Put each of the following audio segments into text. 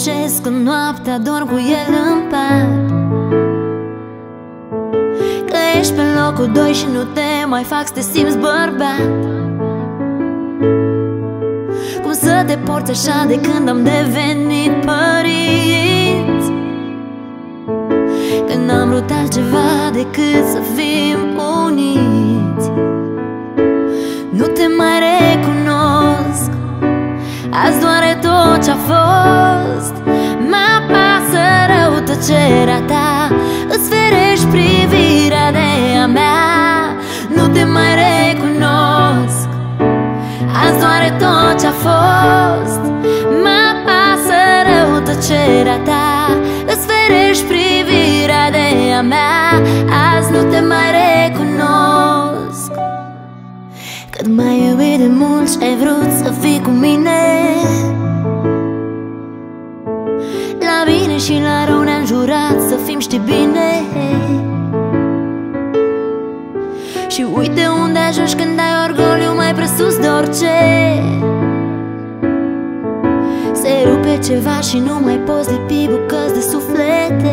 tăcesc în noaptea, dorm cu el în pat. Că ești pe locul 2 și nu te mai fac să te simți bărbat. Cum să te porți așa de când am devenit părinți, că n-am vrut altceva decât să fim uniți. Nu te mai recunosc, azi doare tot ce-a fost. Mă apasă rău tăcerea ta, îți ferești privirea de a mea. Nu te mai recunosc, azi doare tot ce-a fost. Mă apasă rău tăcerea ta, îți ferești privirea de a mea. Azi nu te mai recunosc. Cât m-ai iubit de mult și ai vrut să fii cu mine, la bine și la rău ne-am jurat să fim, știi bine. Și uite unde ajungi când ai orgoliu mai presus de orice. Se rupe ceva și nu mai poți lipi bucăți de suflete.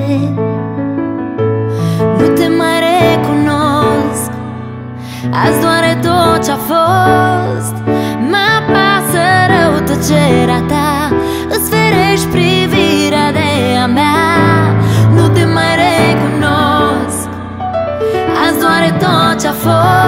Nu te mai recunosc, azi doare tot ce-a fost. Mă apasă rău tăcerea ta, îți ferești privirea de a mea. Nu te mai recunosc, azi doare tot ce-a fost.